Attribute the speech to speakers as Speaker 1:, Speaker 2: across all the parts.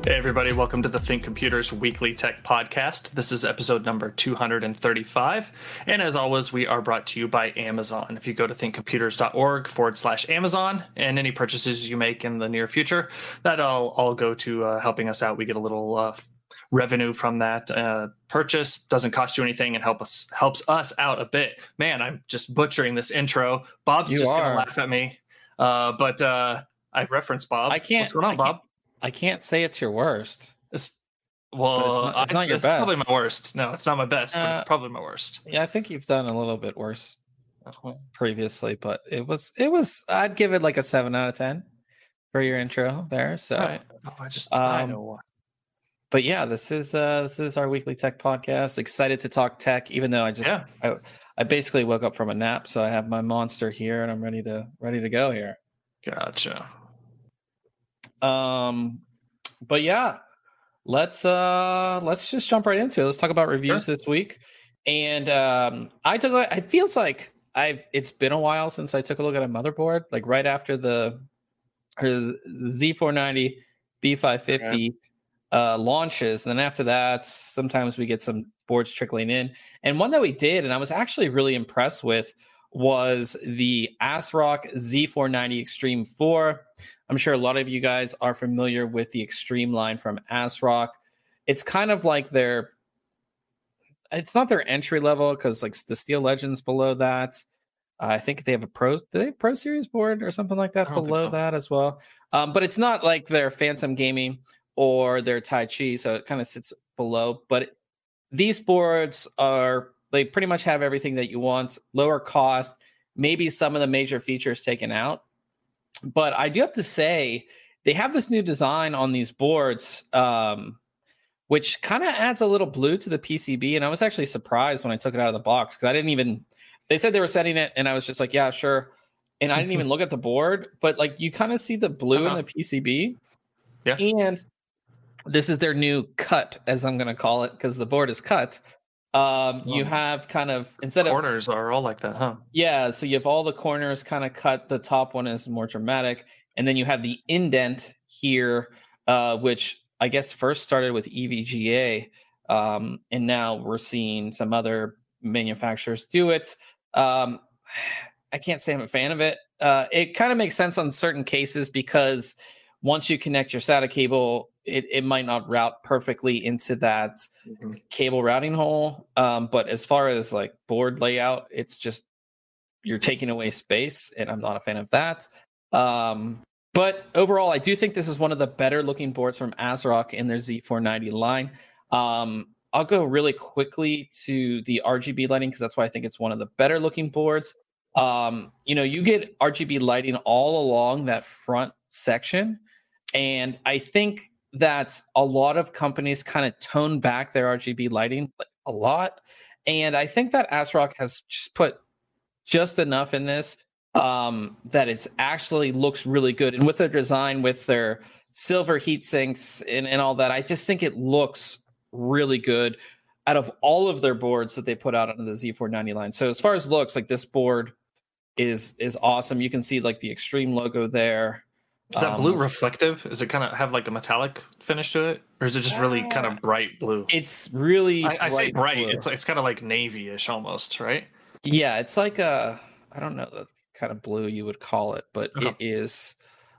Speaker 1: Hey everybody, welcome to the Think Computers Weekly Tech Podcast. This is episode number 235. And as always, we are brought to you by Amazon. If you go to thinkcomputers.org/Amazon and any purchases you make in the near future, that'll all go to helping us out. We get a little revenue from that purchase. Doesn't cost you anything and helps us out a bit. Man, I'm just butchering this intro. Bob's just going to laugh at me. But I've referenced Bob. What's going on, Bob?
Speaker 2: I can't say it's your worst.
Speaker 1: It's
Speaker 2: not your best.
Speaker 1: Probably my worst. No, it's not my best, but it's probably my worst.
Speaker 2: Yeah, I think you've done a little bit worse previously, but it was. I'd give it like a 7 out of 10 for your intro there. So
Speaker 1: right. I know why.
Speaker 2: But yeah, this is our weekly tech podcast. Excited to talk tech, even though I basically woke up from a nap, so I have my monster here and I'm ready to go here.
Speaker 1: Gotcha.
Speaker 2: But yeah, let's just jump right into it. Let's talk about reviews this week. And it feels like it's been a while since I took a look at a motherboard, like right after the Z490 B550 launches. And then after that, sometimes we get some boards trickling in. And one that we did, and I was actually really impressed with, was the ASRock Z490 Extreme 4. I'm sure a lot of you guys are familiar with the Extreme line from ASRock. It's kind of like it's not their entry level because like the Steel Legends below that. I think they have a Pro Series board or something like that below that as well. But it's not like their Phantom Gaming or their Tai Chi, so it kind of sits below. But these boards they pretty much have everything that you want, lower cost, maybe some of the major features taken out. But I do have to say, they have this new design on these boards, which kind of adds a little blue to the PCB. And I was actually surprised when I took it out of the box because they said they were setting it and I was just like, yeah, sure. And I didn't even look at the board, but like you kind of see the blue in the PCB.
Speaker 1: Yeah.
Speaker 2: And this is their new cut, as I'm going to call it, because the board is cut. You have kind of
Speaker 1: corners are all like that, huh?
Speaker 2: Yeah, so you have all the corners kind of cut. The top one is more dramatic, and then you have the indent here, which I guess first started with EVGA, and now we're seeing some other manufacturers do it. I can't say I'm a fan of it. It kind of makes sense on certain cases because once you connect your SATA cable, it might not route perfectly into that cable routing hole. But as far as like board layout, it's just you're taking away space, and I'm not a fan of that. But overall, I do think this is one of the better looking boards from ASRock in their Z490 line. I'll go really quickly to the RGB lighting because that's why I think it's one of the better looking boards. You get RGB lighting all along that front section, and I think that a lot of companies kind of tone back their RGB lighting a lot. And I think that ASRock has just put just enough in this that it actually looks really good. And with their design, with their silver heat sinks and all that, I just think it looks really good out of all of their boards that they put out on the Z490 line. So as far as looks, like this board is awesome. You can see like the Extreme logo there.
Speaker 1: Is that blue reflective? Is it kind of have like a metallic finish to it, or is it just really kind of bright blue?
Speaker 2: It's really.
Speaker 1: I say bright. Blue. It's kind of like navy-ish almost, right?
Speaker 2: Yeah, it's like I don't know the kind of blue you would call it, but it is.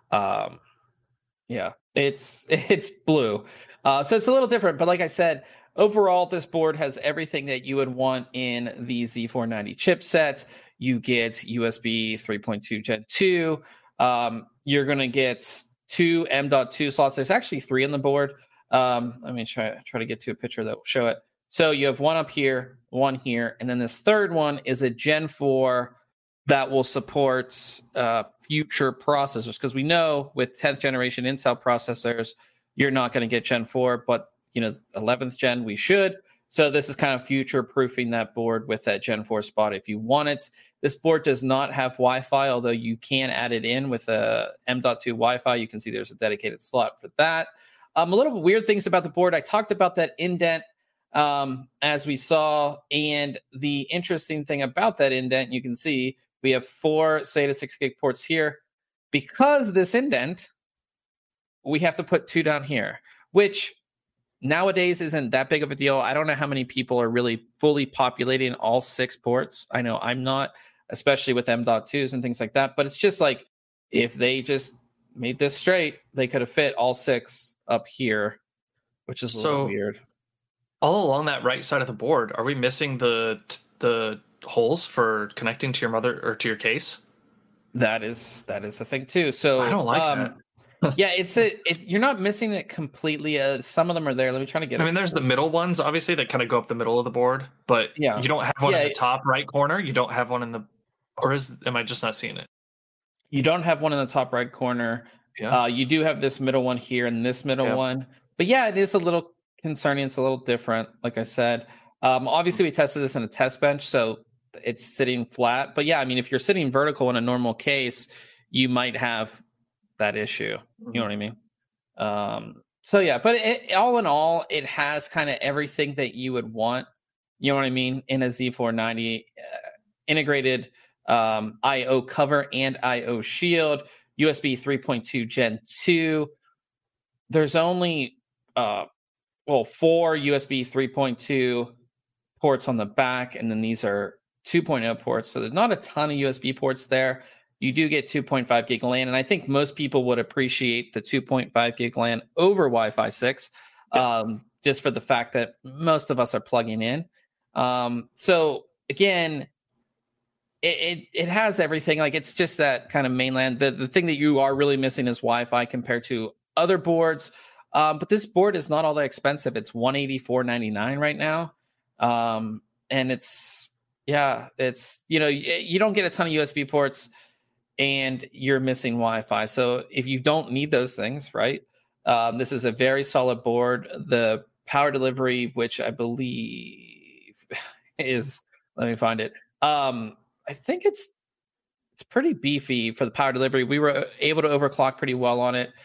Speaker 2: Yeah, it's blue. So it's a little different, but like I said, overall, this board has everything that you would want in the Z490 chipset. You get USB 3.2 Gen 2. You're going to get 2 M.2 slots. There's actually 3 on the board. Let me try to get to a picture that will show it. So you have one up here, one here, and then this third one is a Gen 4 that will support future processors. Because we know with 10th generation Intel processors, you're not going to get Gen 4, but 11th gen we should. So this is kind of future-proofing that board with that Gen 4 spot if you want it. This board does not have Wi-Fi, although you can add it in with a M.2 Wi-Fi. You can see there's a dedicated slot for that. A little weird things about the board. I talked about that indent as we saw, and the interesting thing about that indent, you can see we have 4 SATA 6 gig ports here. Because this indent, we have to put 2 down here. which nowadays isn't that big of a deal. I don't know how many people are really fully populating all 6 ports. I know I'm not, especially with M.2s and things like that. But it's just like, if they just made this straight, they could have fit all 6 up here, which is a little weird.
Speaker 1: All along that right side of the board, are we missing the holes for connecting to your mother or to your case?
Speaker 2: That is a thing too. So
Speaker 1: I don't like that.
Speaker 2: Yeah, you're not missing it completely. Some of them are there. Let me try to get
Speaker 1: I mean, there's the middle ones, obviously, that kind of go up the middle of the board, but you don't have one in the top right corner. You don't have one in the, am I just not seeing it?
Speaker 2: You don't have one in the top right corner. Yeah. You do have this middle one here and this middle one. But yeah, it is a little concerning. It's a little different, like I said. Obviously, we tested this in a test bench, so it's sitting flat. But yeah, I mean, if you're sitting vertical in a normal case, you might have that issue. You know what I mean? So yeah, but all in all, it has kind of everything that you would want. You know what I mean? In a Z490 integrated I/O cover and I/O shield, USB 3.2 Gen 2. There's only 4 USB 3.2 ports on the back, and then these are 2.0 ports. So there's not a ton of USB ports there. You do get 2.5 gig LAN, and I think most people would appreciate the 2.5 gig LAN over Wi-Fi 6, just for the fact that most of us are plugging in. So again, it has everything. Like, it's just that kind of mainland. The thing that you are really missing is Wi-Fi compared to other boards. But this board is not all that expensive. It's $184.99 right now. And it's, you don't get a ton of USB ports and you're missing Wi-Fi. So if you don't need those things, right? This is a very solid board. The power delivery, which I believe is, let me find it. I think it's pretty beefy for the power delivery. We were able to overclock pretty well on it.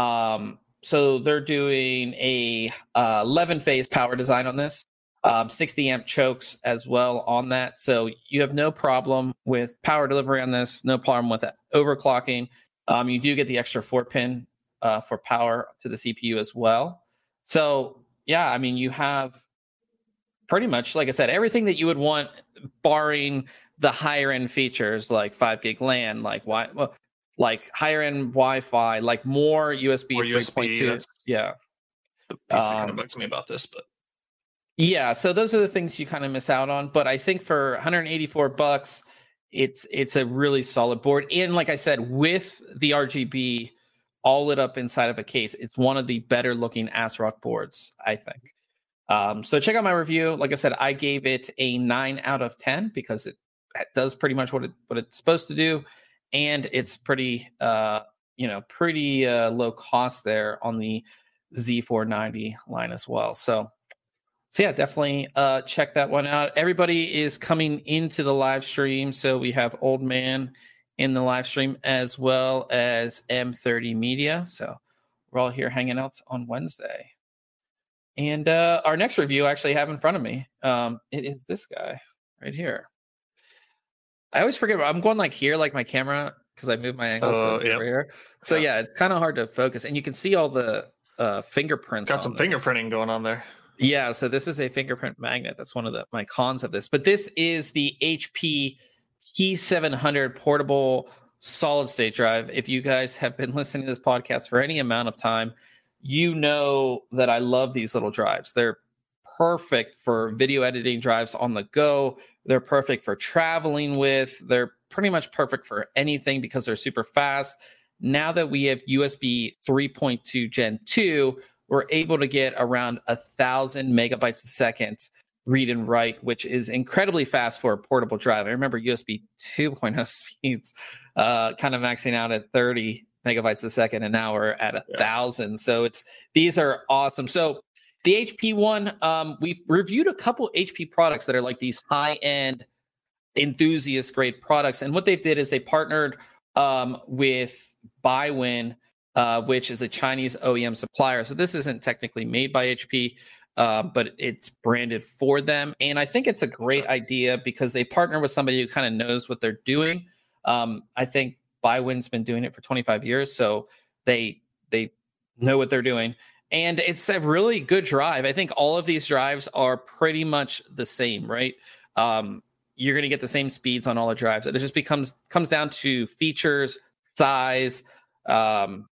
Speaker 2: So they're doing a 11-phase power design on this, 60 amp chokes as well on that. So you have no problem with power delivery on this, no problem with overclocking. You do get the extra 4-pin for power to the CPU as well. So yeah, I mean, you have pretty much, like I said, everything that you would want, barring the higher end features like 5 gig LAN, like higher end Wi-Fi, like more USB 3.2. Yeah.
Speaker 1: The piece that kind of bugs me about this, but
Speaker 2: yeah, so those are the things you kind of miss out on. But I think for $184, it's a really solid board. And like I said, with the RGB all lit up inside of a case, it's one of the better looking ASRock boards, I think. So check out my review. Like I said, I gave it a 9 out of 10 because it does pretty much what it's supposed to do, and it's pretty low cost there on the Z490 line as well. So yeah, definitely check that one out. Everybody is coming into the live stream, so we have Old Man in the live stream as well as M30 Media. So we're all here hanging out on Wednesday. And our next review I actually have in front of me. It is this guy right here. I always forget. I'm going like here, like my camera, because I moved my angle over here. So yeah, it's kind of hard to focus. And you can see all the fingerprints.
Speaker 1: Got some fingerprinting going on there.
Speaker 2: Yeah, so this is a fingerprint magnet. That's one of my cons of this. But this is the HP P700 portable solid state drive. If you guys have been listening to this podcast for any amount of time, you know that I love these little drives. They're perfect for video editing drives on the go. They're perfect for traveling with. They're pretty much perfect for anything because they're super fast. Now that we have USB 3.2 Gen 2, we're able to get around 1,000 megabytes a second read and write, which is incredibly fast for a portable drive. I remember USB 2.0 speeds kind of maxing out at 30 megabytes a second, and now we're at 1,000. So these are awesome. So the HP one, we've reviewed a couple HP products that are like these high-end enthusiast grade products. And what they did is they partnered with BaiWin, which is a Chinese OEM supplier. So this isn't technically made by HP, but it's branded for them. And I think it's a great idea because they partner with somebody who kind of knows what they're doing. I think BaiWin's been doing it for 25 years, so they know what they're doing. And it's a really good drive. I think all of these drives are pretty much the same, right? You're going to get the same speeds on all the drives. It just comes down to features, size, and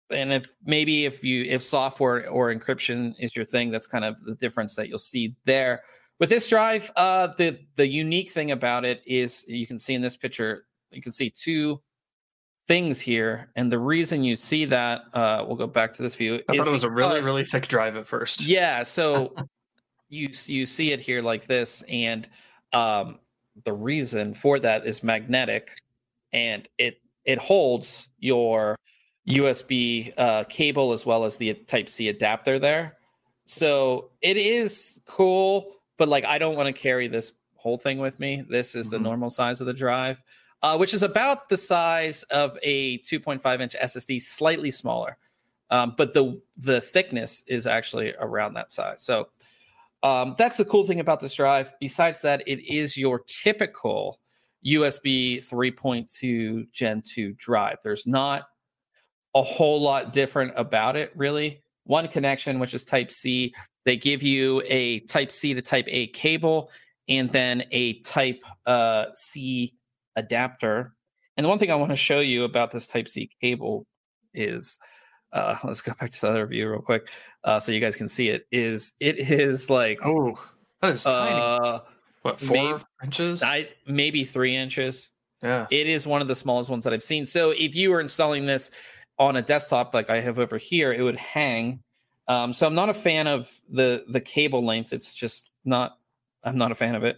Speaker 2: if software or encryption is your thing, that's kind of the difference that you'll see there. With this drive, the unique thing about it is you can see in this picture, you can see two things here, and the reason you see that, we'll go back to this view.
Speaker 1: I thought it was a really, really thick drive at first.
Speaker 2: Yeah, so you see it here like this, and the reason for that is magnetic, and it holds your USB cable as well as the Type-C adapter there. So it is cool, but like I don't want to carry this whole thing with me. This is the normal size of the drive, which is about the size of a 2.5-inch SSD, slightly smaller. But the thickness is actually around that size. So that's the cool thing about this drive. Besides that, it is your typical USB 3.2 Gen 2 drive. There's not a whole lot different about it, really. One connection, which is Type-C. They give you a Type-C to Type-A cable and then a Type-C adapter. And the one thing I want to show you about this Type-C cable is, let's go back to the other view real quick so you guys can see it. It is like,
Speaker 1: oh, that is tiny. What, 4 inches?
Speaker 2: Maybe 3 inches.
Speaker 1: Yeah.
Speaker 2: It is one of the smallest ones that I've seen. So if you were installing this on a desktop like I have over here, it would hang. So I'm not a fan of the cable length. It's just not, I'm not a fan of it.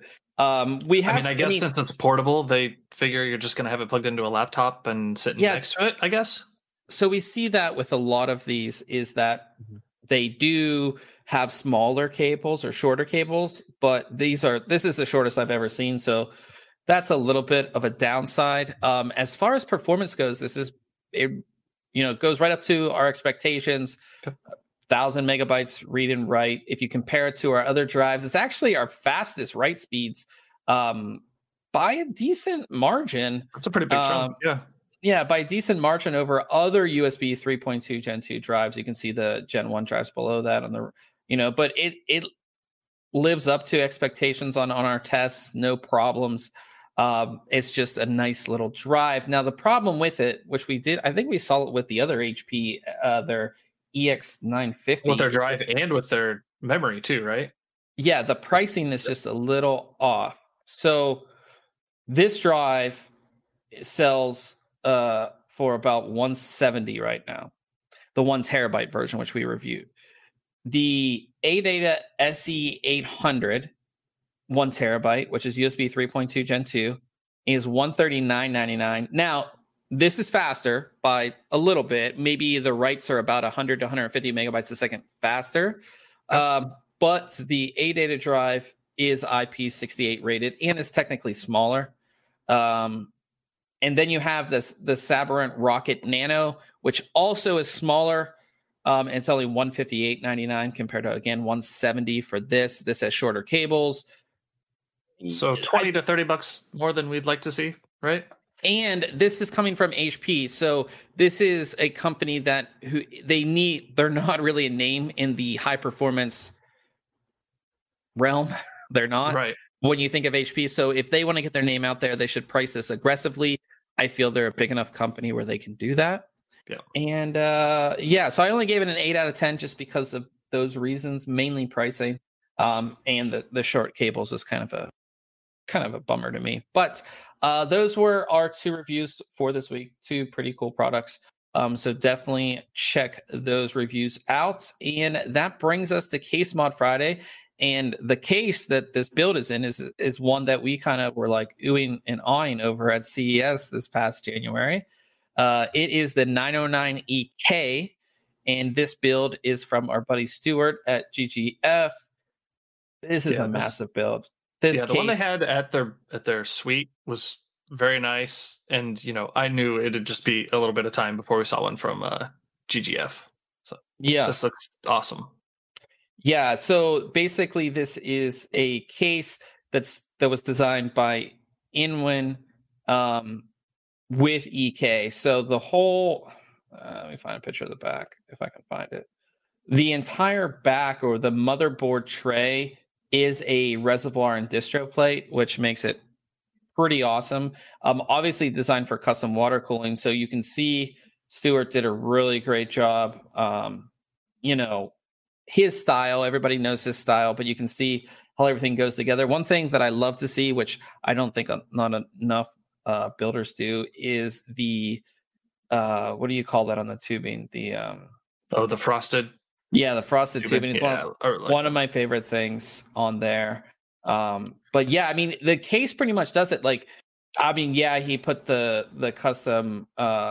Speaker 2: I guess
Speaker 1: since it's portable, they figure you're just going to have it plugged into a laptop and sitting next to it, I guess.
Speaker 2: So we see that with a lot of these is that they do have smaller cables or shorter cables, but this is the shortest I've ever seen. So that's a little bit of a downside. As far as performance goes, it goes right up to our expectations. 1,000 megabytes read and write. If you compare it to our other drives, it's actually our fastest write speeds by a decent margin.
Speaker 1: That's a pretty big chunk.
Speaker 2: Yeah, by a decent margin over other USB 3.2 Gen 2 drives. You can see the Gen 1 drives below that on the, but it lives up to expectations on our tests, no problems. It's just a nice little drive. Now, the problem with it, which I think we saw it with the other HP, their EX950.
Speaker 1: With their drive and with their memory too, right?
Speaker 2: Yeah, the pricing is just a little off. So this drive sells for about $170 right now, the 1 terabyte version, which we reviewed. The ADATA SE800 1 terabyte, which is USB 3.2 Gen 2, is $139.99. Now, this is faster by a little bit. Maybe the writes are about 100 to 150 megabytes a second faster. But the ADATA drive is IP68 rated and is technically smaller. And then you have the Sabrent Rocket Nano, which also is smaller. And it's only $158.99 compared to, again, $170 for this. This has shorter cables.
Speaker 1: So $20 to $30 more than we'd like to see, right?
Speaker 2: And this is coming from HP. So this is a company that they're not really a name in the high performance realm. They're not.
Speaker 1: Right.
Speaker 2: When you think of HP. So if they want to get their name out there, they should price this aggressively. I feel they're a big enough company where they can do that.
Speaker 1: Yeah. And
Speaker 2: so I only gave it an 8 out of 10 just because of those reasons, mainly pricing. And the short cables is kind of a bummer to me. But those were our 2 reviews for this week. 2 pretty cool products. So definitely check those reviews out. And that brings us to Case Mod Friday. And the case that this build is in is one that we kind of were like oohing and awing over at CES this past January. It is the 909EK, and this build is from our buddy Stuart at GGF. This is a massive build.
Speaker 1: The one they had at their suite was very nice, and I knew it'd just be a little bit of time before we saw one from GGF. So this looks awesome.
Speaker 2: Yeah, so basically this is a case that was designed by Inwin with EK. So the whole let me find a picture of the back if I can find it. the entire back or the motherboard tray is a reservoir and distro plate, which makes it pretty awesome. Obviously designed for custom water cooling, so you can see Stuart did a really great job. You know, his style, everybody knows his style, but you can see how everything goes together. One thing that I love to see, which I don't think not enough builders do, is the what do you call that on the tubing? The
Speaker 1: the frosted.
Speaker 2: Yeah, the frosted tubing is one of my favorite things on there. But yeah, I mean, the case pretty much does it. Like, I mean, yeah, he put the custom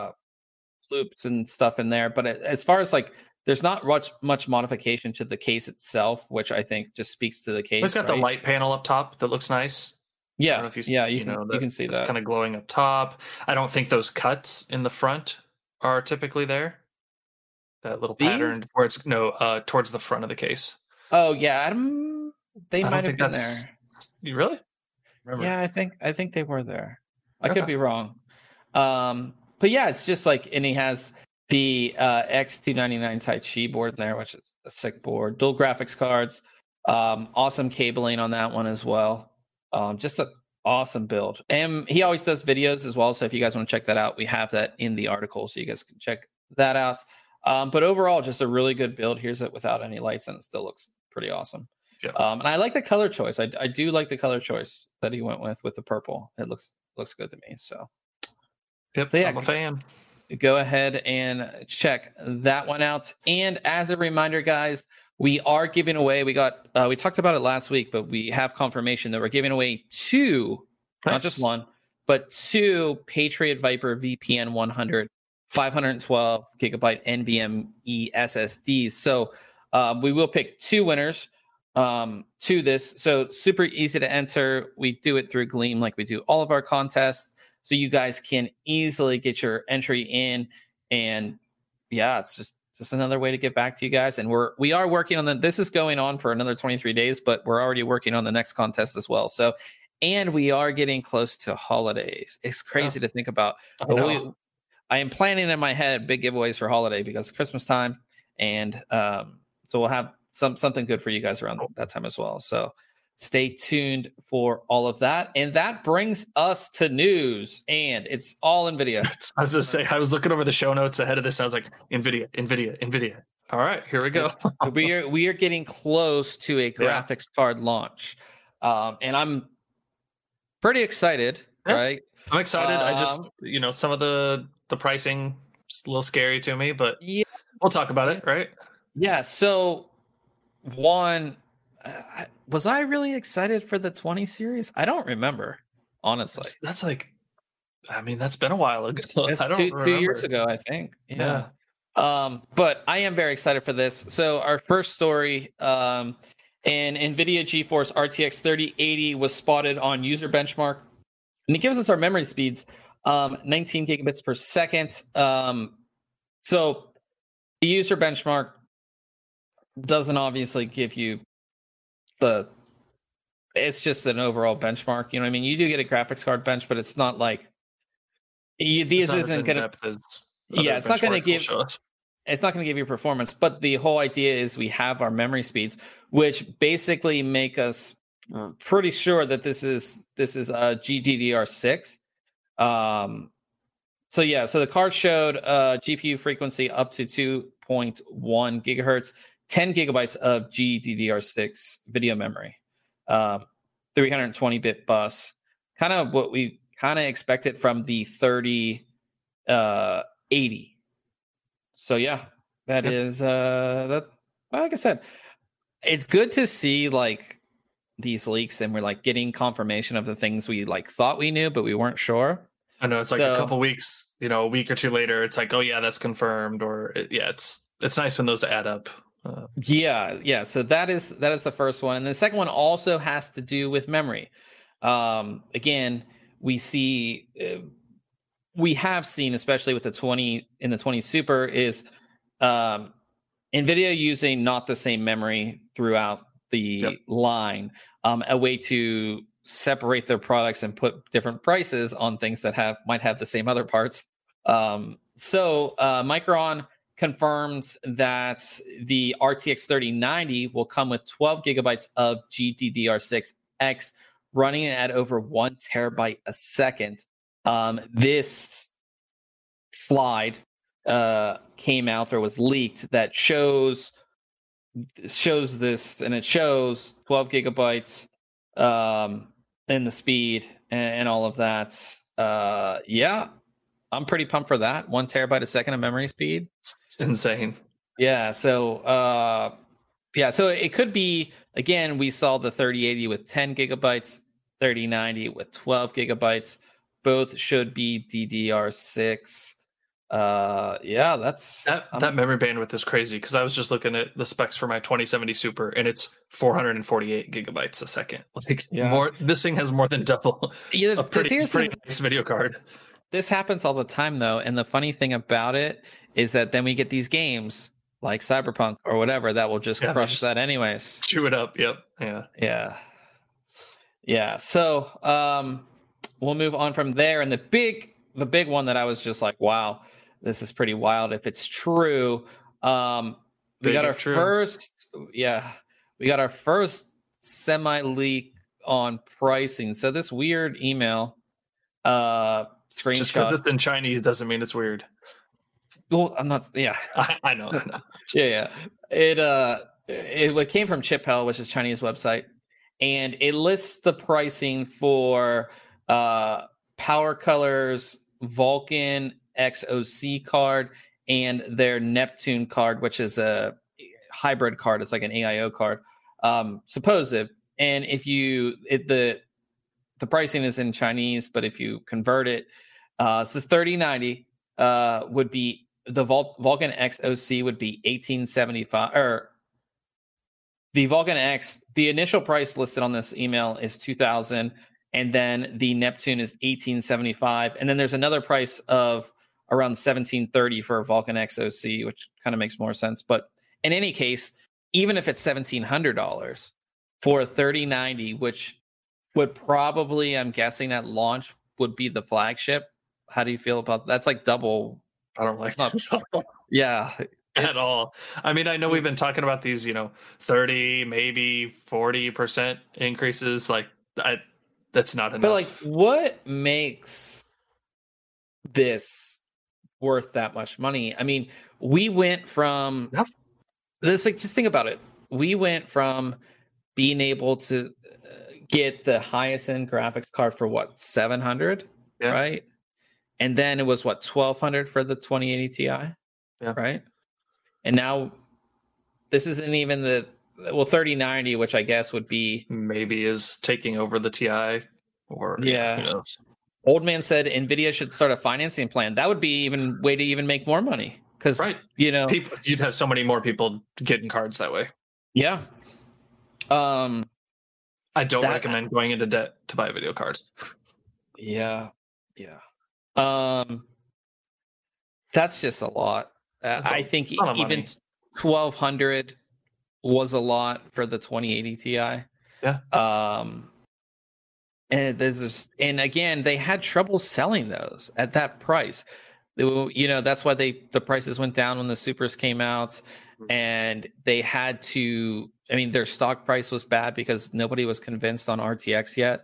Speaker 2: loops and stuff in there, but as far as like, there's not much modification to the case itself, which I think just speaks to the case.
Speaker 1: It's got the light panel up top that looks nice.
Speaker 2: Yeah, I don't know if you can see that.
Speaker 1: It's kind of glowing up top. I don't think those cuts in the front are typically there. That little pattern where it's towards the front of the case.
Speaker 2: Oh yeah, they might have been there.
Speaker 1: You really?
Speaker 2: Remember? Yeah, I think they were there. I could be wrong. But yeah, it's just like, and he has the X299 Type C board in there, which is a sick board. Dual graphics cards. Awesome cabling on that one as well. Just an awesome build. And he always does videos as well. So if you guys want to check that out, we have that in the article, so you guys can check that out. But overall, just a really good build. Here's it without any lights, and it still looks pretty awesome. Yeah. And I like the color choice. I do like the color choice that he went with the purple. It looks good to me. So,
Speaker 1: yep, yeah, I'm a fan.
Speaker 2: Go ahead and check that one out. And as a reminder, guys, we are giving away. We talked about it last week, but we have confirmation that we're giving away two, not just one, but two Patriot Viper VPN 100 512 gigabyte NVMe SSDs. So we will pick two winners to this. So super easy to enter. We do it through Gleam like we do all of our contests. So you guys can easily get your entry in. And yeah, it's just another way to get back to you guys. And we are working on this is going on for another 23 days, but we're already working on the next contest as well. So, and we are getting close to holidays. It's crazy to think about. I am planning in my head big giveaways for holiday because it's Christmas time. And so we'll have something good for you guys around that time as well. So stay tuned for all of that. And that brings us to news, and it's all NVIDIA.
Speaker 1: I was just saying, I was looking over the show notes ahead of this. I was like, NVIDIA. All right, here we go.
Speaker 2: we are getting close to a graphics card launch. And I'm pretty excited, right?
Speaker 1: I'm excited. I just, some of the pricing is a little scary to me, but we'll talk about it, right?
Speaker 2: Yeah. So one, was I really excited for the 20 series? I don't remember, honestly.
Speaker 1: That's been a while ago.
Speaker 2: That's 2 years ago, I think. Yeah. But I am very excited for this. So our first story, an NVIDIA GeForce RTX 3080 was spotted on user benchmark, and it gives us our memory speeds, 19 gigabits per second. So the user benchmark doesn't obviously give you it's just an overall benchmark. You know what I mean? You do get a graphics card bench, but it's not like it's not going to give you performance. But the whole idea is we have our memory speeds, which basically make us pretty sure that this is a GDDR6. So the card showed GPU frequency up to 2.1 gigahertz, 10 gigabytes of GDDR6 video memory, 320-bit bus, kind of what we kind of expected from the 3080. So yeah, that is that. Like I said, it's good to see like these leaks, and we're like getting confirmation of the things we like thought we knew, but we weren't sure.
Speaker 1: I know it's like a couple weeks, a week or two later, it's like, oh yeah, that's confirmed, or it's nice when those add up.
Speaker 2: Yeah. So that is the first one, and the second one also has to do with memory. Again, we have seen, especially with the 20 Super, is NVIDIA using not the same memory throughout the line, a way to separate their products and put different prices on things that might have the same other parts. So Micron confirms that the RTX 3090 will come with 12 gigabytes of GDDR6X running at over 1 terabyte a second. This slide came out or was leaked that shows this, and it shows 12 gigabytes in the speed and all of that. Yeah, I'm pretty pumped for that. 1 terabyte a second of memory speed.
Speaker 1: It's insane.
Speaker 2: Yeah. So, so it could be, again, we saw the 3080 with 10 gigabytes, 3090 with 12 gigabytes. Both should be DDR6.
Speaker 1: That memory bandwidth is crazy because I was just looking at the specs for my 2070 Super and it's 448 gigabytes a second. More. This thing has more than double.
Speaker 2: Yeah,
Speaker 1: a pretty nice video card.
Speaker 2: This happens all the time though, and the funny thing about it is that then we get these games like Cyberpunk or whatever that will just crush that anyways.
Speaker 1: Chew it up. Yep.
Speaker 2: Yeah. So we'll move on from there, and the big one that I was just like, wow, this is pretty wild if it's true. We got our first semi leak on pricing. So this weird email screenshot.
Speaker 1: Just because it's in Chinese doesn't mean it's weird.
Speaker 2: Well, I'm not. Yeah,
Speaker 1: I know.
Speaker 2: Yeah. It came from ChipHell, which is a Chinese website, and it lists the pricing for Power Color's Vulcan XOC card and their Neptune card, which is a hybrid card. It's like an AIO card, supposed. And if the pricing is in Chinese, but if you convert it, this is 3090 would be the Vulcan XOC would be 1875, or the Vulcan X. The initial price listed on this email is 2,000. And then the Neptune is 1875. And then there's another price of around 1730 for a Vulcan XOC, which kind of makes more sense. But in any case, even if it's $1,700 for a 3090, which would probably, I'm guessing at launch, would be the flagship. How do you feel about that? That's like double.
Speaker 1: I don't like that.
Speaker 2: Yeah.
Speaker 1: At all. I mean, I know we've been talking about these, 30, maybe 40% increases. That's not enough.
Speaker 2: But what makes this worth that much money? I mean, we went from this. Just think about it. We went from being able to get the highest end graphics card for what, 700, right? And then it was what, 1,200 for the 2080 Ti, right? And now this isn't even the 3090, which I guess would be
Speaker 1: maybe is taking over the Ti, or who knows.
Speaker 2: Old man said Nvidia should start a financing plan. That would be even way to even make more money, because
Speaker 1: you'd have so many more people getting cards that way.
Speaker 2: Yeah.
Speaker 1: I don't recommend going into debt to buy video cards.
Speaker 2: Yeah. That's just a lot. I think even 1,200 was a lot for the 2080 Ti.
Speaker 1: Yeah.
Speaker 2: And again, they had trouble selling those at that price. That's why the prices went down when the Supers came out, and they had to. I mean, their stock price was bad because nobody was convinced on RTX yet.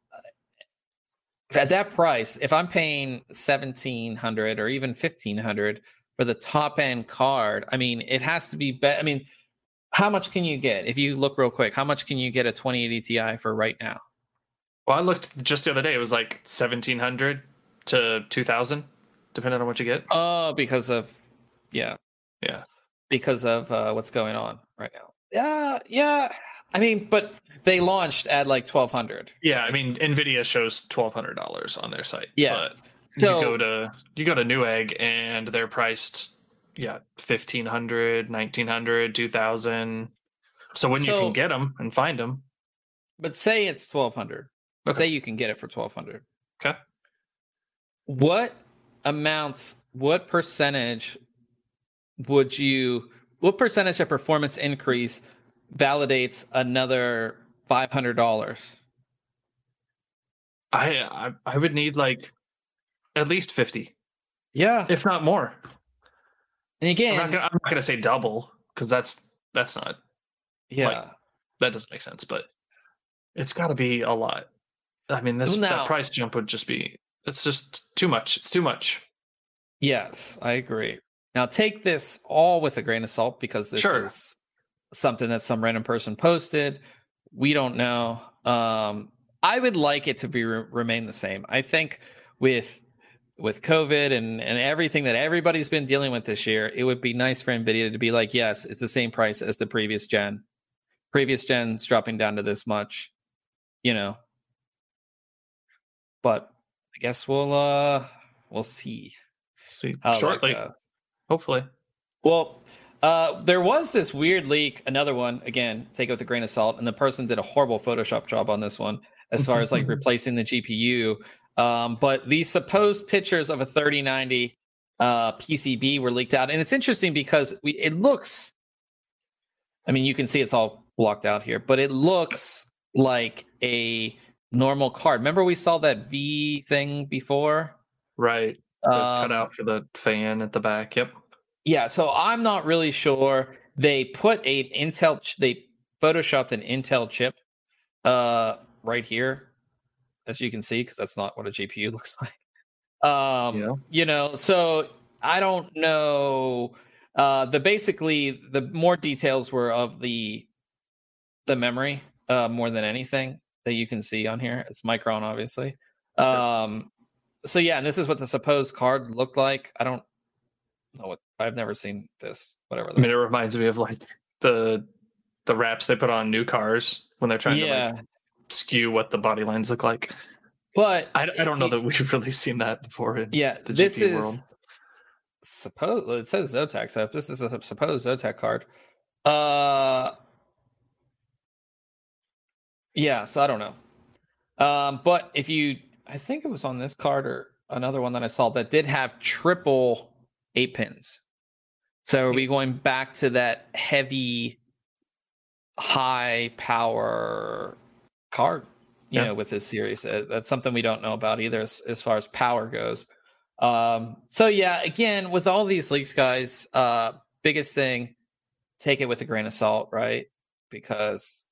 Speaker 2: At that price, if I'm paying $1,700 or even $1,500 for the top end card, I mean, it has to be better. I mean, how much can you get? If you look real quick, how much can you get a 2080 Ti for right now?
Speaker 1: Well, I looked just the other day. It was like 1,700 to 2,000, depending on what you get.
Speaker 2: Oh, because of because of what's going on right now. Yeah. I mean, but they launched at like 1,200.
Speaker 1: Yeah, I mean, Nvidia shows $1,200 on their site.
Speaker 2: Yeah,
Speaker 1: but you go to Newegg and they're priced, $1,500, $1,900, $2,000. So when you can get them and find them.
Speaker 2: But say it's 1,200. Okay. Say you can get it for 1,200.
Speaker 1: Okay.
Speaker 2: What percentage of performance increase validates another $500?
Speaker 1: I would need like at least 50.
Speaker 2: Yeah.
Speaker 1: If not more.
Speaker 2: And again,
Speaker 1: I'm not gonna say double because that's not
Speaker 2: yeah.
Speaker 1: that doesn't make sense, but it's got to be a lot. I mean, that price jump would just be, it's just too much. It's too much.
Speaker 2: Yes, I agree. Now take this all with a grain of salt because this is something that some random person posted. We don't know. I would like it to be remain the same. I think with COVID and everything that everybody's been dealing with this year, it would be nice for NVIDIA to be like, yes, it's the same price as the previous gen. Previous gen's dropping down to this much, But I guess we'll see.
Speaker 1: See shortly. Hopefully.
Speaker 2: Well, there was this weird leak, another one, again, take it with a grain of salt, and the person did a horrible Photoshop job on this one as far as like replacing the GPU. But these supposed pictures of a 3090 PCB were leaked out. And it's interesting because it looks, I mean, you can see it's all blocked out here, but it looks like a normal card. Remember we saw that V thing before?
Speaker 1: Right. The cutout for the fan at the back. Yep.
Speaker 2: Yeah. So I'm not really sure. They put they photoshopped an Intel chip right here, as you can see, because that's not what a GPU looks like. So I don't know. The more details were of the memory more than anything that you can see on here. It's Micron, obviously. So yeah, and this is what the supposed card looked like. I don't know what, I've never seen this. Whatever.
Speaker 1: I mean, it reminds me of like the wraps they put on new cars when they're trying to like skew what the body lines look like.
Speaker 2: But
Speaker 1: I don't know that we've really seen that before in the
Speaker 2: this
Speaker 1: GPU world.
Speaker 2: It says Zotac, so this is a supposed Zotac card. Yeah, so I don't know. But I think it was on this card or another one that I saw that did have triple 8 pins. So are we going back to that heavy, high power card, with this series? That's something we don't know about either as far as power goes. So yeah, again, with all these leaks, guys, biggest thing, take it with a grain of salt, right? Because,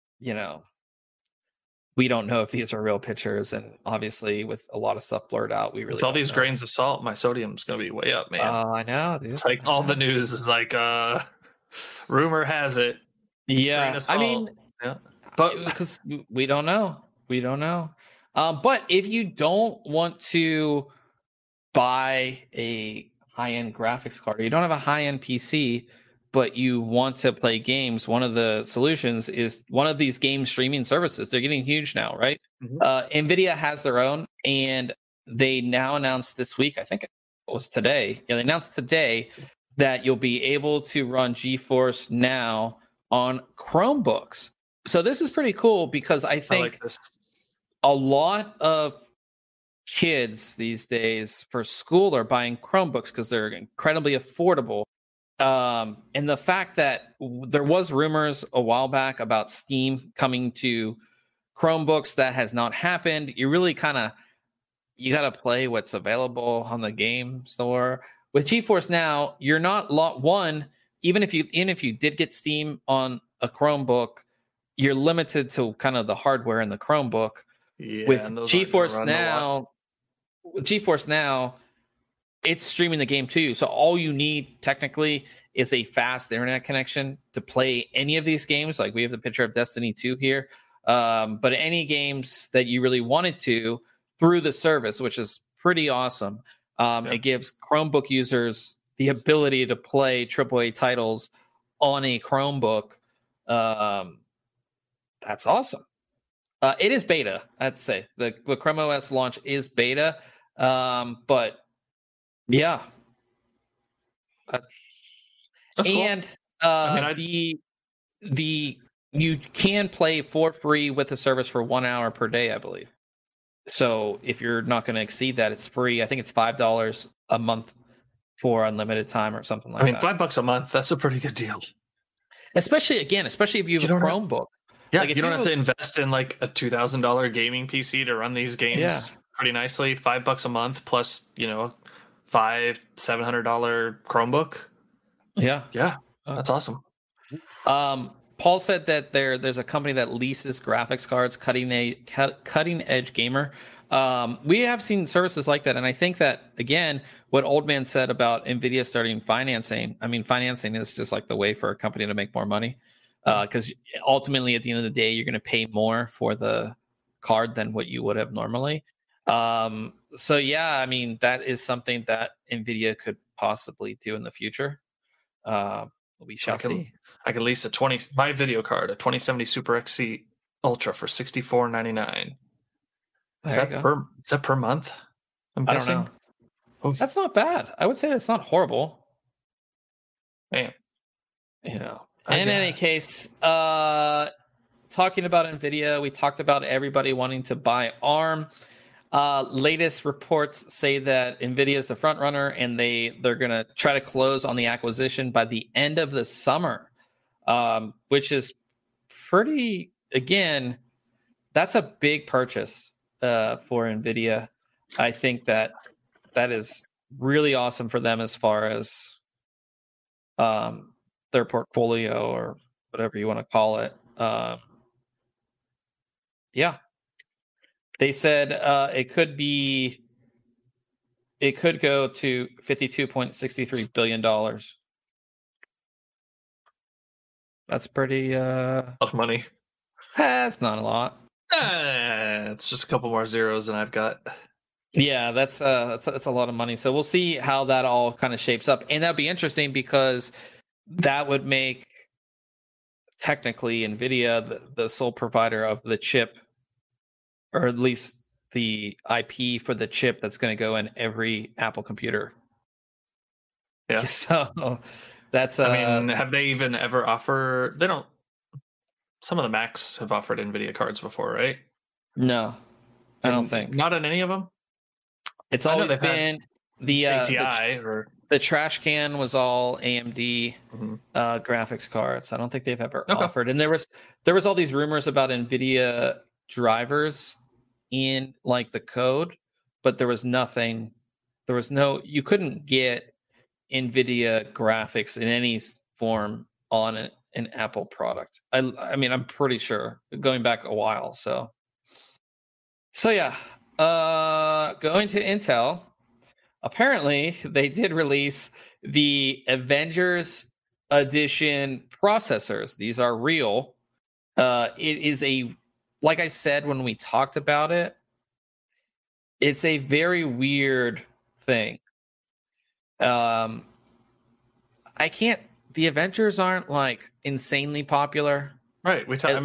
Speaker 2: we don't know if these are real pictures, and obviously with a lot of stuff blurred out, we really
Speaker 1: with all these grains of salt, my sodium's gonna be way up, man.
Speaker 2: Oh, I know.
Speaker 1: It's like all the news is like rumor has it.
Speaker 2: Yeah. I mean, but because we don't know. But if you don't want to buy a high-end graphics card, or you don't have a high-end PC, but you want to play games, one of the solutions is one of these game streaming services. They're getting huge now, right? Mm-hmm. NVIDIA has their own, and they now announced this week, I think it was today. Yeah, they announced today that you'll be able to run GeForce Now on Chromebooks. So this is pretty cool because I think a lot of kids these days for school are buying Chromebooks because they're incredibly affordable. And the fact that there was rumors a while back about Steam coming to Chromebooks, that has not happened. You really you got to play what's available on the game store. With GeForce Now, you're not even if you did get Steam on a Chromebook, you're limited to kind of the hardware in the Chromebook.
Speaker 1: Yeah,
Speaker 2: with GeForce Now, it's streaming the game too. So all you need technically is a fast internet connection to play any of these games. Like we have the picture of Destiny 2 here. But any games that you really wanted to through the service, which is pretty awesome. It gives Chromebook users the ability to play AAA titles on a Chromebook. That's awesome. It is beta, I have to say. The Chrome OS launch is beta. But yeah. And cool. You can play for free with the service for 1 hour per day, I believe. So if you're not going to exceed that, it's free. I think it's $5 a month for unlimited time or something like that.
Speaker 1: I mean, $5 a month, that's a pretty good deal.
Speaker 2: Especially if you have a Chromebook.
Speaker 1: Yeah, like you don't have to invest in like a $2,000 gaming PC to run these games pretty nicely. $5 a month plus, $500-$700 Chromebook.
Speaker 2: Yeah.
Speaker 1: That's awesome.
Speaker 2: Paul said that there's a company that leases graphics cards, cutting edge gamer. We have seen services like that, and I think that, again, what Old Man said about Nvidia starting financing. I mean, financing is just like the way for a company to make more money, because ultimately, at the end of the day, you're going to pay more for the card than what you would have normally. So yeah, I mean, that is something that Nvidia could possibly do in the future. We shall see.
Speaker 1: I could lease my video card, a 2070 Super XC Ultra for $64.99. Is that per month? I'm guessing.
Speaker 2: I don't know. That's not bad. I would say that's not horrible.
Speaker 1: Man.
Speaker 2: In any case, talking about Nvidia, we talked about everybody wanting to buy ARM. Latest reports say that Nvidia is the front runner, and they're going to try to close on the acquisition by the end of the summer, which is pretty. Again, that's a big purchase for Nvidia. I think that is really awesome for them as far as their portfolio, or whatever you want to call it. Yeah. They said it could go to $52.63 billion. That's pretty
Speaker 1: a lot of money.
Speaker 2: That's not a lot.
Speaker 1: It's just a couple more zeros than I've got.
Speaker 2: Yeah, that's a lot of money. So we'll see how that all kind of shapes up, and that'd be interesting because that would make technically Nvidia the sole provider of the chip, or at least the IP for the chip that's going to go in every Apple computer.
Speaker 1: Yeah.
Speaker 2: So that's.
Speaker 1: I mean, have they even ever offered? They don't. Some of the Macs have offered Nvidia cards before, right?
Speaker 2: No, I don't think.
Speaker 1: Not in any of them.
Speaker 2: It's always been the
Speaker 1: ATI or
Speaker 2: the trash can was all AMD graphics cards. I don't think they've ever offered. And there was all these rumors about Nvidia drivers in like the code, but there was nothing. There was no. You couldn't get Nvidia graphics in any form on an Apple product. I mean, I'm pretty sure, going back a while. So yeah. Going to Intel, apparently they did release the Avengers Edition processors. These are real. It is like I said when we talked about it, it's a very weird thing. The Avengers aren't like insanely popular.
Speaker 1: Right.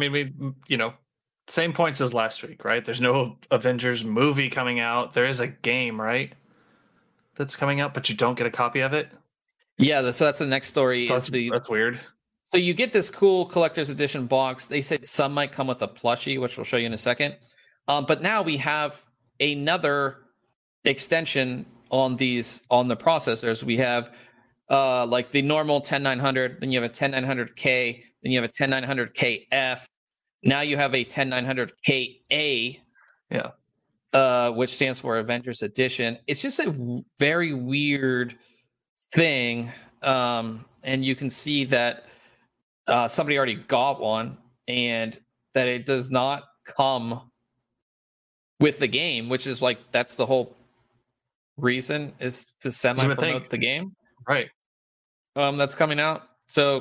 Speaker 1: Same points as last week, right? There's no Avengers movie coming out. There is a game, right? That's coming out, but you don't get a copy of it.
Speaker 2: Yeah, so that's the next story.
Speaker 1: That's weird.
Speaker 2: So you get this cool collector's edition box. They said some might come with a plushie, which we'll show you in a second. But now we have another extension on the processors. We have like the normal 10900, then you have a 10900K, then you have a 10900KF. Now you have a 10900KA, which stands for Avengers Edition. It's just a very weird thing, and you can see that somebody already got one, and that it does not come with the game, which is like that's the whole reason, is to semi-promote the game,
Speaker 1: right?
Speaker 2: That's coming out. So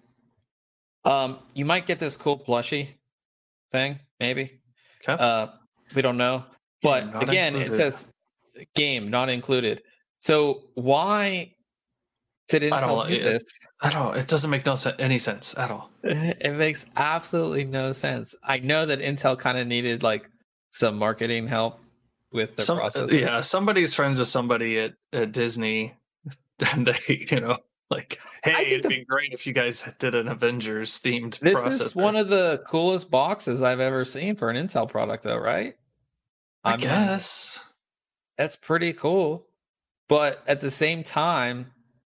Speaker 2: you might get this cool plushie thing, maybe.
Speaker 1: Okay.
Speaker 2: We don't know, but again, it says game not included. So why did Intel do this?
Speaker 1: It doesn't make any sense at all.
Speaker 2: It makes absolutely no sense. I know that Intel kind of needed like some marketing help with the process.
Speaker 1: Yeah, somebody's friends with somebody at Disney, and they, like, hey, it'd be great if you guys did an Avengers themed processor.
Speaker 2: This is one of the coolest boxes I've ever seen for an Intel product, though, right?
Speaker 1: I guess
Speaker 2: that's pretty cool, but at the same time,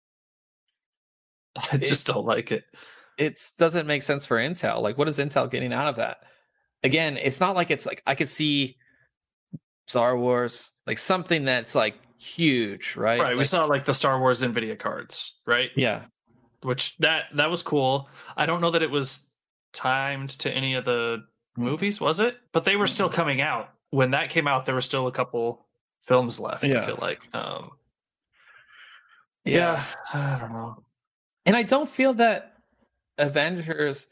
Speaker 1: I just don't like it.
Speaker 2: It doesn't make sense for Intel. Like, what is Intel getting out of that? Again, it's not like it's like I could see Star Wars, like something that's like huge, right?
Speaker 1: Right. We saw like the Star Wars NVIDIA cards, right?
Speaker 2: Yeah.
Speaker 1: Which that was cool. I don't know that it was timed to any of the movies, was it? But they were still coming out. When that came out, there were still a couple films left, I feel like. Yeah, I don't know.
Speaker 2: And I don't feel that Avengers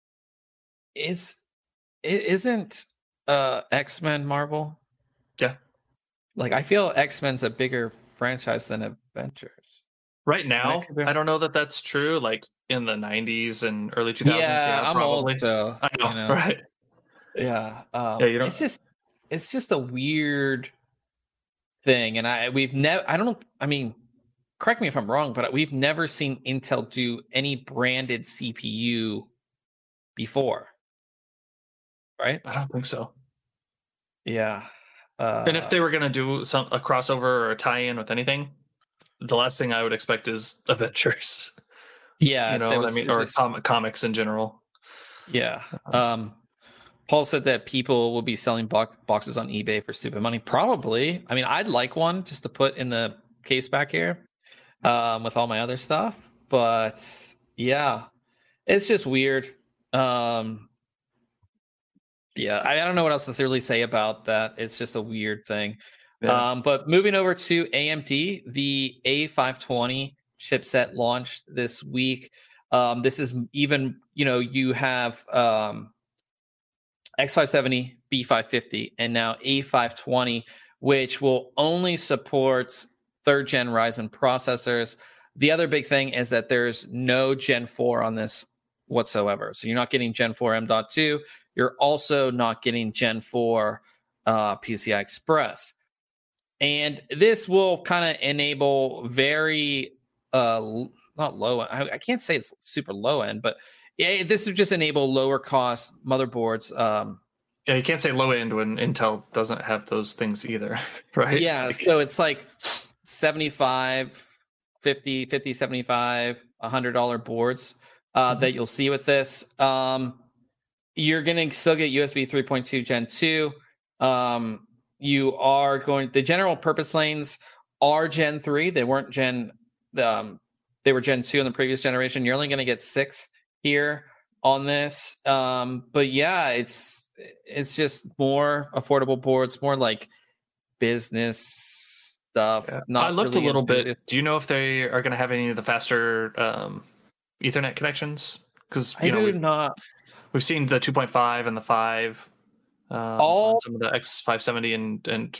Speaker 2: isn't X-Men Marvel.
Speaker 1: Yeah.
Speaker 2: Like, I feel X-Men's a bigger franchise than Avengers.
Speaker 1: Right now, I don't know that that's true. Like in the 90s and early 2000s,
Speaker 2: I'm
Speaker 1: probably.
Speaker 2: old, so
Speaker 1: I know, right?
Speaker 2: Yeah.
Speaker 1: You don't...
Speaker 2: It's just a weird thing, and I don't know. I mean, correct me if I'm wrong, but we've never seen Intel do any branded CPU before, right?
Speaker 1: I don't think so.
Speaker 2: Yeah.
Speaker 1: And if they were going to do a crossover or a tie-in with anything, the last thing I would expect is Avengers.
Speaker 2: Yeah,
Speaker 1: you know what I mean, or comics in general.
Speaker 2: Yeah. Paul said that people will be selling boxes on eBay for stupid money. Probably. I mean, I'd like one just to put in the case back here with all my other stuff. But yeah, it's just weird. Yeah, I don't know what else to really say about that. It's just a weird thing. Yeah. But moving over to AMD, the A520 chipset launched this week. This is even, you have X570, B550, and now A520, which will only support third gen Ryzen processors. The other big thing is that there's no Gen 4 on this whatsoever. So you're not getting Gen 4 M.2. You're also not getting Gen 4 PCI Express. And this will kind of enable very, not low, I can't say it's super low end, but yeah, this would just enable lower cost motherboards.
Speaker 1: Yeah, you can't say low end when Intel doesn't have those things either, right?
Speaker 2: Yeah, so it's like 75, 50, 75, $100 boards that you'll see with this. You're going to still get USB 3.2 Gen 2. You are going, the general purpose lanes are Gen 3. They weren't they were Gen 2 in the previous generation. You're only going to get 6 here on this. But yeah, it's just more affordable boards, more like business stuff.
Speaker 1: Yeah.
Speaker 2: Not
Speaker 1: I looked
Speaker 2: really
Speaker 1: a little bit. Do you know if they are going to have any of the faster Ethernet connections? Because we've seen the 2.5 and the 5 on some of the X570 and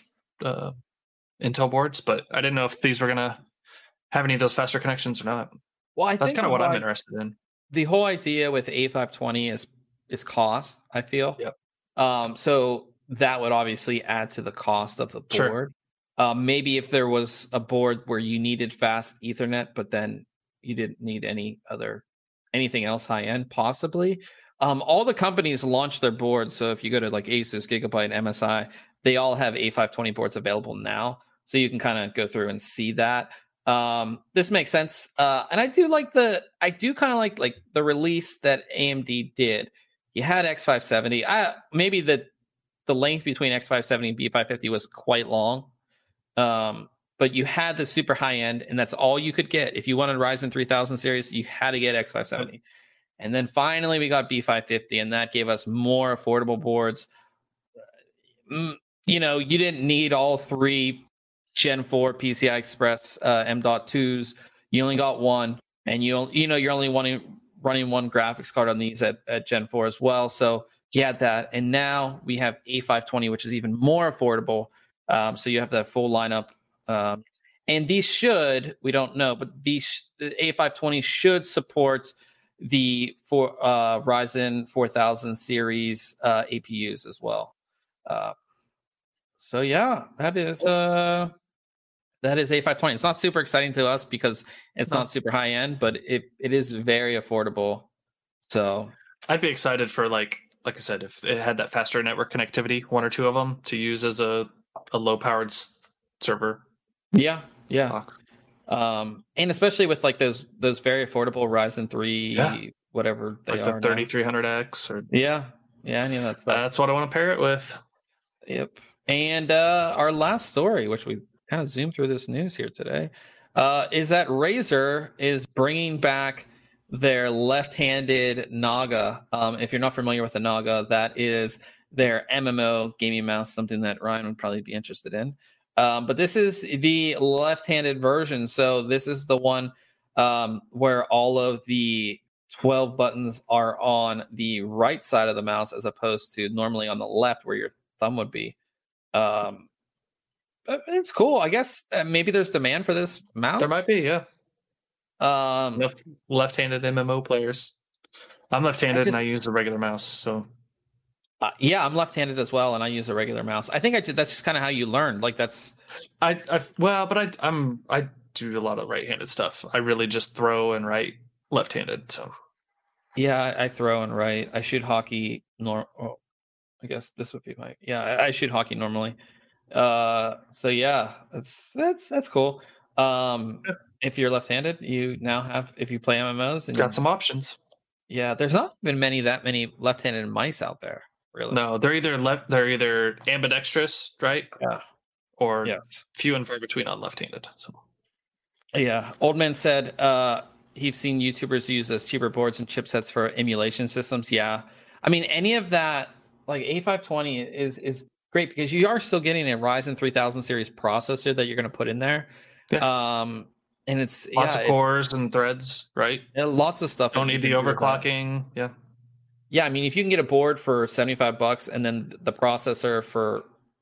Speaker 1: Intel boards, but I didn't know if these were going to have any of those faster connections or not.
Speaker 2: Well,
Speaker 1: that's kind of what I'm interested in.
Speaker 2: The whole idea with A520 is cost, I feel.
Speaker 1: Yep.
Speaker 2: So that would obviously add to the cost of the board. Sure. Maybe if there was a board where you needed fast Ethernet, but then you didn't need anything else high end, possibly. All the companies launch their boards. So if you go to like Asus, Gigabyte, MSI, they all have A520 boards available now. So you can kind of go through and see that. This makes sense. And I do kind of like the release that AMD did. You had X570. Maybe the length between X570 and B550 was quite long. But you had the super high end, and that's all you could get. If you wanted Ryzen 3000 series, you had to get X570. And then finally we got B550, and that gave us more affordable boards. You didn't need all 3 Gen 4 PCI Express M.2s. You only got one, and you're only running one graphics card on these at Gen 4 as well. So you had that, and now we have A520, which is even more affordable. So you have that full lineup. And these we don't know, but the A520 should support the Ryzen 4000 series APUs as well. So yeah, that is A520. It's not super exciting to us because it's not super high end, but it is very affordable. So
Speaker 1: I'd be excited for like I said, if it had that faster network connectivity, 1 or 2 of them to use as a low powered server.
Speaker 2: Yeah. And especially with like those very affordable Ryzen 3, whatever they
Speaker 1: like
Speaker 2: are,
Speaker 1: the 3300X or
Speaker 2: any of that stuff.
Speaker 1: That's what I want to pair it with.
Speaker 2: Yep. And our last story, which we kind of zoom through this news here today, is that Razer is bringing back their left-handed Naga. If you're not familiar with the Naga, that is their MMO gaming mouse, something that Ryan would probably be interested in. But this is the left-handed version. So this is the one where all of the 12 buttons are on the right side of the mouse as opposed to normally on the left where your thumb would be. It's cool. I guess maybe there's demand for this mouse.
Speaker 1: There might be, yeah. Left-handed MMO players. I'm left-handed and I use a regular mouse, so
Speaker 2: yeah, I'm left-handed as well, and I use a regular mouse. I think that's just kind of how you learn. Like that's
Speaker 1: I do a lot of right-handed stuff. I really just throw and write left-handed. So
Speaker 2: yeah, I throw and write. I shoot hockey. I guess this would be my I shoot hockey normally. So yeah, that's cool. If you're left-handed, you now have, if you play MMOs, and
Speaker 1: got some options.
Speaker 2: Yeah, there's not been that many left-handed mice out there, really.
Speaker 1: No, they're either ambidextrous, right?
Speaker 2: Yeah.
Speaker 1: Or few and far between on left-handed. So
Speaker 2: yeah, Old Man said he's seen YouTubers use those cheaper boards and chipsets for emulation systems. Yeah, I mean, any of that, like A520 is great because you are still getting a Ryzen 3000 series processor that you're going to put in there.
Speaker 1: Yeah.
Speaker 2: And it's
Speaker 1: lots of cores and threads, right?
Speaker 2: Lots of stuff.
Speaker 1: Don't need the overclocking. Yeah.
Speaker 2: Yeah, I mean, if you can get a board for $75 and then the processor for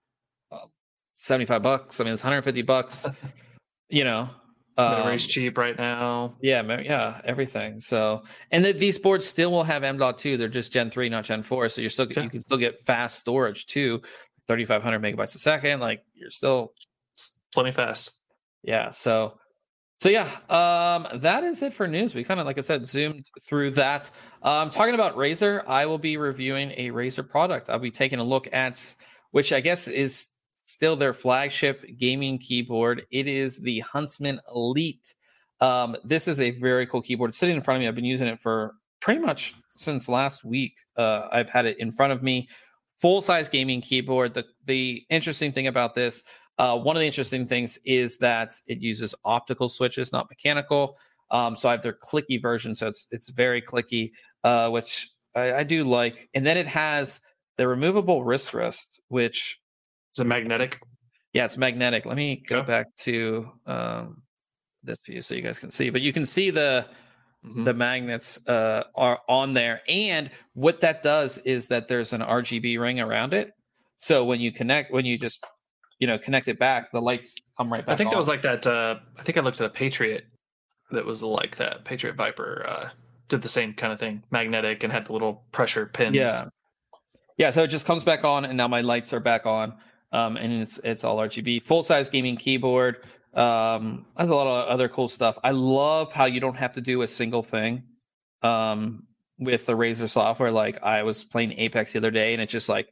Speaker 2: $75, I mean, it's $150. You know, memory's
Speaker 1: cheap right now.
Speaker 2: Yeah, everything. So, and these boards still will have M.2. They're just Gen 3, not Gen 4. So you can still get fast storage too, 3,500 megabytes a second. Like you're still
Speaker 1: plenty fast.
Speaker 2: Yeah. So yeah, that is it for news. We kind of, like I said, zoomed through that. Talking about Razer, I will be reviewing a Razer product. I'll be taking a look at, which I guess is still their flagship gaming keyboard. It is the Huntsman Elite. This is a very cool keyboard. It's sitting in front of me. I've been using it for pretty much since last week. I've had it in front of me. Full-size gaming keyboard. The interesting thing about this, one of the interesting things is that it uses optical switches, not mechanical. So I have their clicky version, so it's very clicky, which I do like. And then it has the removable wrist rest, which
Speaker 1: is it magnetic?
Speaker 2: Yeah, it's magnetic. Let me go back to this view so you guys can see. But you can see the magnets are on there, and what that does is that there's an RGB ring around it. So when you just connect it back, the lights come right back.
Speaker 1: I think
Speaker 2: on.
Speaker 1: that was like that. I think I looked at a Patriot that was like that. Patriot Viper did the same kind of thing, magnetic, and had the little pressure pins.
Speaker 2: Yeah. So it just comes back on, and now my lights are back on, and it's all RGB. Full size gaming keyboard. Has a lot of other cool stuff. I love how you don't have to do a single thing with the Razer software. Like I was playing Apex the other day, and it just like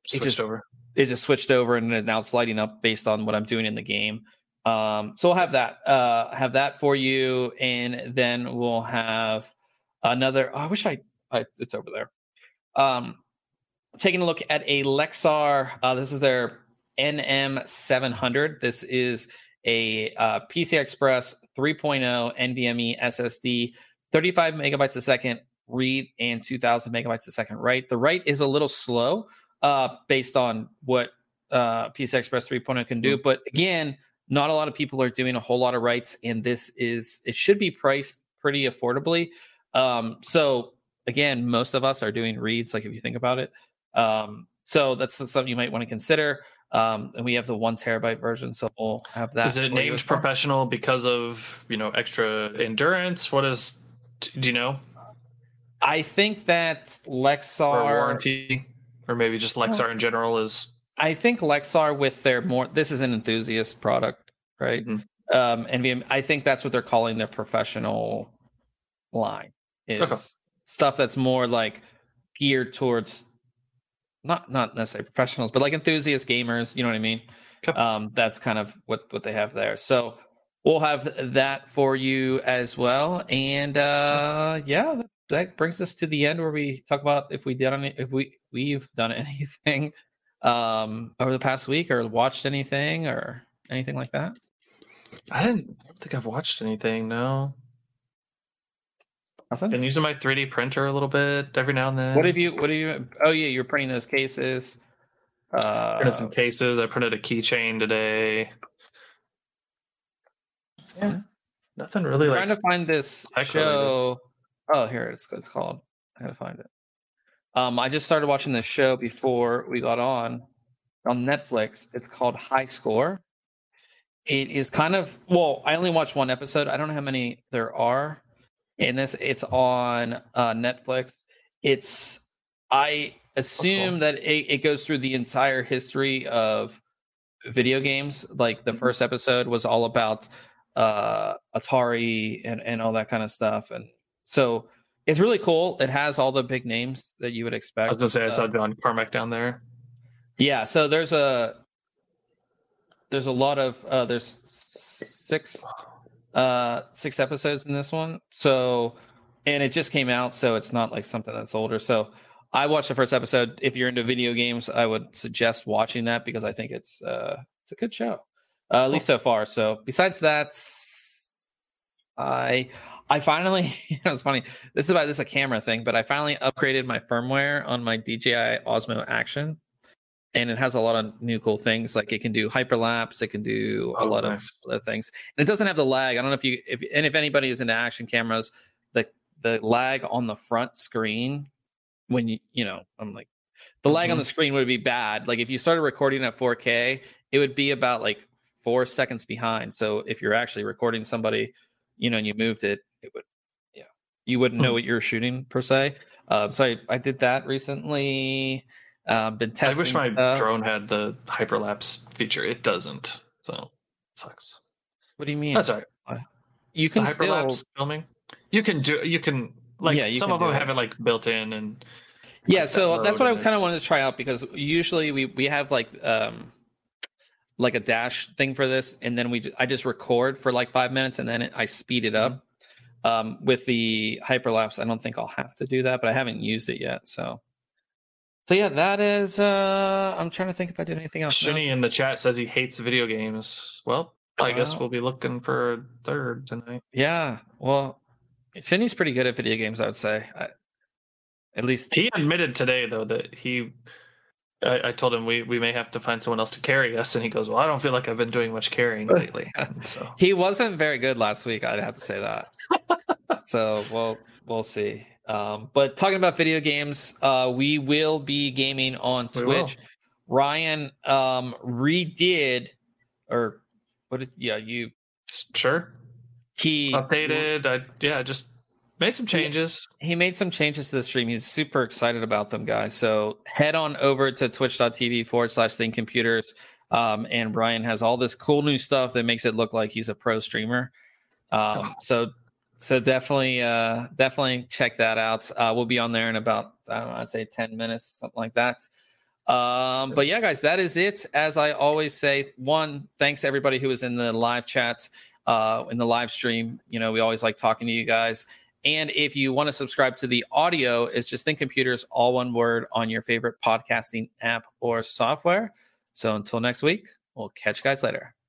Speaker 2: it just switched over, and now it's lighting up based on what I'm doing in the game. So we'll have that for you, and then we'll have another. Oh, I wish it's over there. Taking a look at a Lexar. This is their NM700. This is a PCI Express 3.0 NVMe SSD, 35 megabytes a second read and 2,000 megabytes a second write. The write is a little slow based on what PCI Express 3.0 can do. But again, not a lot of people are doing a whole lot of writes, and it should be priced pretty affordably. So again, most of us are doing reads, like if you think about it. So that's something you might want to consider. And we have the 1 terabyte version, so we'll have that.
Speaker 1: Is it named professional because of extra endurance? Do you know?
Speaker 2: I think that Lexar
Speaker 1: or warranty, or maybe just Lexar in general is.
Speaker 2: I think Lexar with their this is an enthusiast product, right? NVMe. I think that's what they're calling their professional line. Is stuff that's more like geared towards not necessarily professionals, but like enthusiast gamers. You know what I mean? That's kind of what they have there. So we'll have that for you as well. And that brings us to the end where we talk about if we've done anything over the past week, or watched anything, or Anything like that?
Speaker 1: I don't think I've watched anything. No.
Speaker 2: Nothing.
Speaker 1: Been using my 3D printer a little bit every now and then.
Speaker 2: What have you? Oh yeah, you're printing those cases.
Speaker 1: Printed some cases. I printed a keychain today. Yeah. Nothing really.
Speaker 2: I'm trying to find this show. Oh, here it's called. I gotta find it. I just started watching this show before we got on Netflix. It's called High Score. It is kind of, well, I only watched one episode. I don't know how many there are in this. It's on Netflix. I assume that it goes through the entire history of video games. Like the first episode was all about Atari and all that kind of stuff. And so it's really cool. It has all the big names that you would expect.
Speaker 1: I was gonna say I saw John Carmack down there.
Speaker 2: Yeah, so there's a lot of there's six episodes in this one. So, and it just came out, so it's not like something that's older. So I watched the first episode. If you're into video games, I would suggest watching that because I think it's a good show, at least so far. So besides that, I finally, it's funny. This is a camera thing, but I finally upgraded my firmware on my DJI Osmo Action, and it has a lot of new cool things. Like it can do hyperlapse, it can do a lot of other things, and it doesn't have the lag. I don't know if anybody is into action cameras, the lag on the front screen when I'm like the lag on the screen would be bad. Like if you started recording at 4K, it would be about like 4 seconds behind. So if you're actually recording somebody, and you moved it, you wouldn't know what you're shooting per se. So I did that recently. Been testing.
Speaker 1: I wish my drone had the hyperlapse feature. It doesn't, so it sucks.
Speaker 2: What do you mean?
Speaker 1: That's all right.
Speaker 2: You can
Speaker 1: hyperlapse
Speaker 2: still
Speaker 1: filming. You can some of them have it like built in and.
Speaker 2: Yeah, so that's what I kind of wanted to try out because usually we have like a dash thing for this, and then I just record for like 5 minutes and then I speed it up. With the hyperlapse, I don't think I'll have to do that, but I haven't used it yet. So yeah, that is. I'm trying to think if I did anything else.
Speaker 1: Shinny in the chat says he hates video games. Well, I guess we'll be looking for a third tonight.
Speaker 2: Yeah, well, Shinny's pretty good at video games, I would say. At least
Speaker 1: he admitted today, though, that I told him we may have to find someone else to carry us, and he goes, "Well, I don't feel like I've been doing much carrying lately." So
Speaker 2: he wasn't very good last week. I'd have to say that. So we'll see. But talking about video games, we will be gaming on Twitch. Ryan redid, or what did you?
Speaker 1: Sure.
Speaker 2: He
Speaker 1: updated. Just made some changes.
Speaker 2: He made some changes to the stream. He's super excited about them, guys. So head on over to twitch.tv/ThinkComputers. And Brian has all this cool new stuff that makes it look like he's a pro streamer. So definitely check that out. We'll be on there in about, I'd say 10 minutes, something like that. But yeah, guys, that is it. As I always say, thanks to everybody who was in the live chats, in the live stream. We always like talking to you guys. And if you want to subscribe to the audio, it's just Think Computers, all one word, on your favorite podcasting app or software. So until next week, we'll catch you guys later.